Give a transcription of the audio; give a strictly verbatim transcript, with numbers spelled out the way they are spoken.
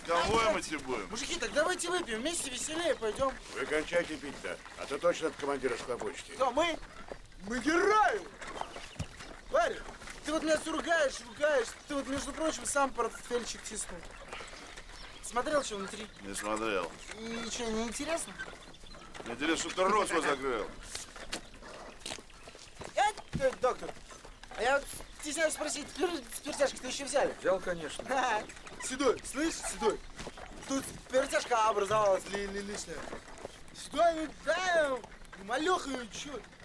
Кого мы тебе будем? Мужики, так давайте выпьем, вместе веселее пойдем. Вы кончайте пить-то, а то точно от командира схлопочете. Кто, мы? Мы герои! Парень, ты вот меня все ругаешь, ругаешь. Ты вот, между прочим, сам портфельчик тиснул. Смотрел, что внутри? Не смотрел. И что, не интересно? Мне интересно, что ты рот свой закрыл. Я, э, доктор, а я вот стесняюсь спросить, спиртяшки-то еще взяли? Взял, конечно. Ха, Седой, слышь, Седой, тут спиртяшка образовалась ли, ли, лишняя. Седой, ну дай, малеха, чё?